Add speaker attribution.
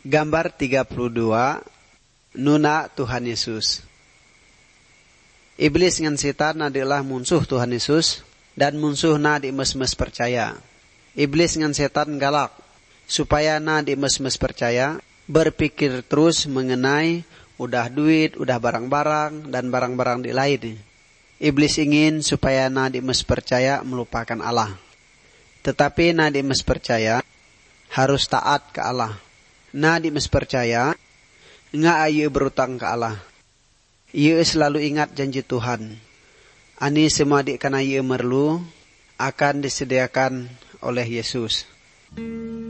Speaker 1: Gambar 32, Nuna Tuhan Yesus. Iblis ngan setan adalah musuh Tuhan Yesus dan musuh na di mes-mes percaya. Iblis ngan setan galak supaya na di mes-mes percaya berpikir terus mengenai udah duit, udah barang-barang dan barang-barang di lain. Iblis ingin supaya na di mes percaya melupakan Allah. Tetapi na di mes percaya harus taat ke Allah. Na di mes percaya nga ayu berutang ke Allah. Ia selalu ingat janji Tuhan. Ani semua di kana ia merlu akan disediakan oleh Yesus.